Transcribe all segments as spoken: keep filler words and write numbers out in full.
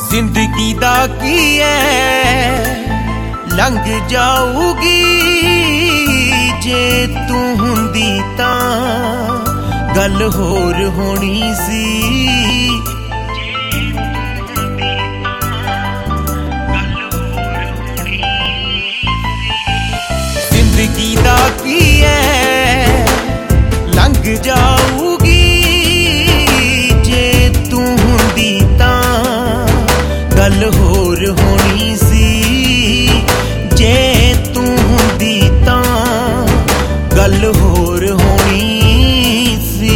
जिंदगी दा की है लंघ जाऊगी जे तू हुंदी तां गल होर होनी सी। जिंदगी दा की है लंघ जाऊगी जे तू हुंदी तां गल होर होनी सी। जे तू हुंदी तां गल होर होनी सी।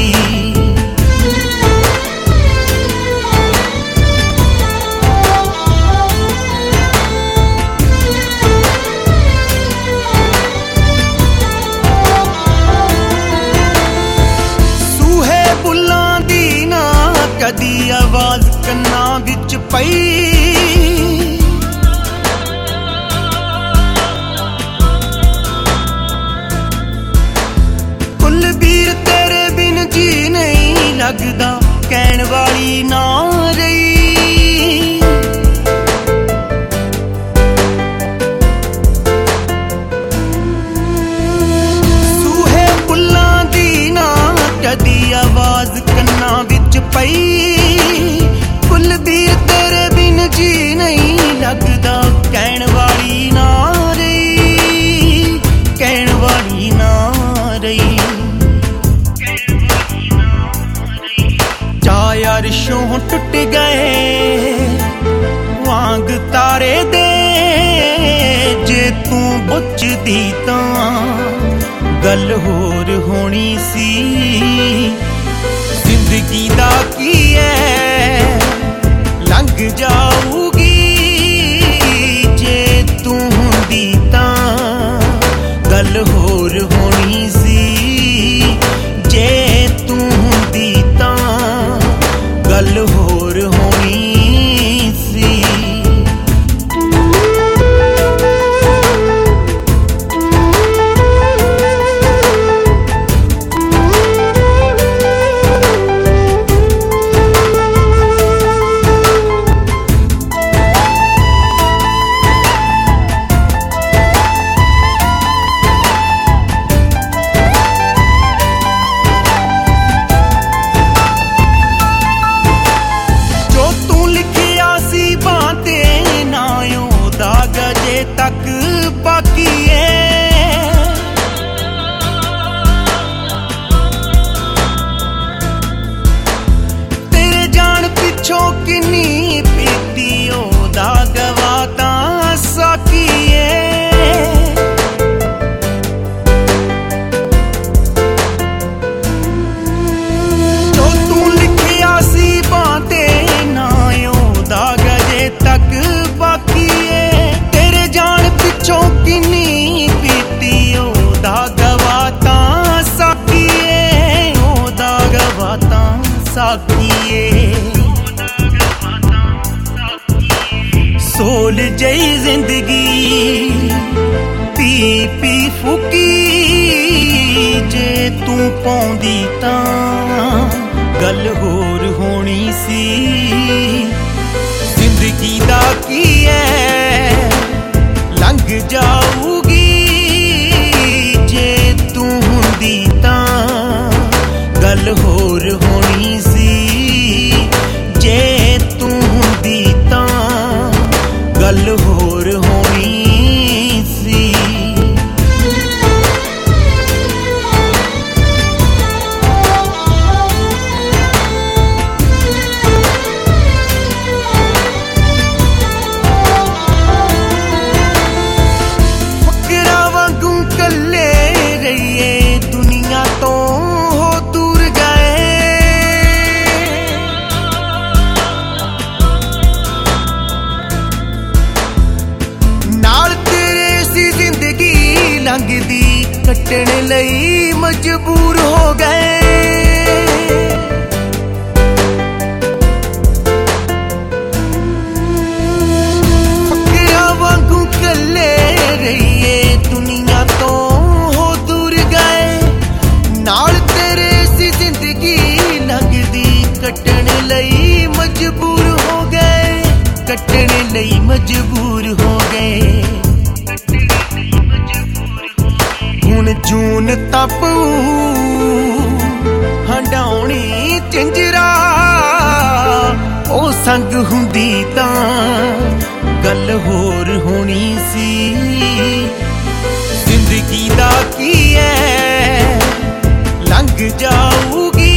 सूहे बुल्लां दी ना कदी आवाज कन्ना विच पई, कुलबीर तेरे बिन जी नहीं लगदा कहण वाली ना रही। सूहे बुल्लां दी ना कदी आवाज कन्ना विच पई, कुलबीर तेरे बिन जी नहीं लगदा कहण वाली ना रही, कहण वाली ना रही। चाय अरशों टुट गए वांग तारे दे जे तू बुझदी तां गल होर होनी सी। जिंदगी दा की है लंघ जाऊगी जे तू हुंदी तां गल होर होनी सी। जे तू हुंदी तां गल होर होनी सी। तक बाकी है तेरे जान पिछों किन्नी पीती ओदा गवाता साकी है। जो तू लिखिया सी बातें ना ओदा गजे तक बाकी है। जान पिछों किन्नी पीती ओदा गवाता साकिए, ओदा गवाता साकिए। सोल जई जिंदगी पी पी फुकी जे तू पौंदी तां गल होर होनी सी। जिंदगी दा की है लंघ जाऊगी जे तू हुंदी तां गल होर होनी सी। जे तू हुंदी तां गल होर होनी सी। लंघदी कटण लई मजबूर हो गए। फकरा वांगू कल्ले रहिए दुनिया तो हो दूर गए। नाल तेरे सी जिंदगी लंघदी कटण लई मजबूर हो गए। ਕੱਟਣ ਲਈ ਮਜਬੂਰ ਹੋ ਗਏ। ਹੁਣ ਜੂਨ ਤਪੂ ਹੰਡਾਉਣੀ ਝੰਜਰਾ, ਉਹ ਸੰਗ ਹੁੰਦੀ ਤਾਂ ਗੱਲ ਹੋਰ ਹੋਣੀ ਸੀ। ਜ਼ਿੰਦਗੀ ਦਾ ਕੀ ਐ ਲੰਘ ਜਾਊਗੀ,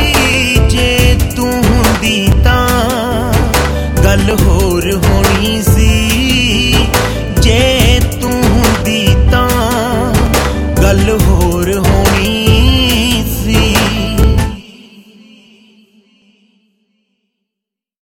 ਜੇ ਤੂੰ ਹੁੰਦੀ ਤਾਂ ਗੱਲ ਹੋਰ ਹੋਣੀ ਸੀ।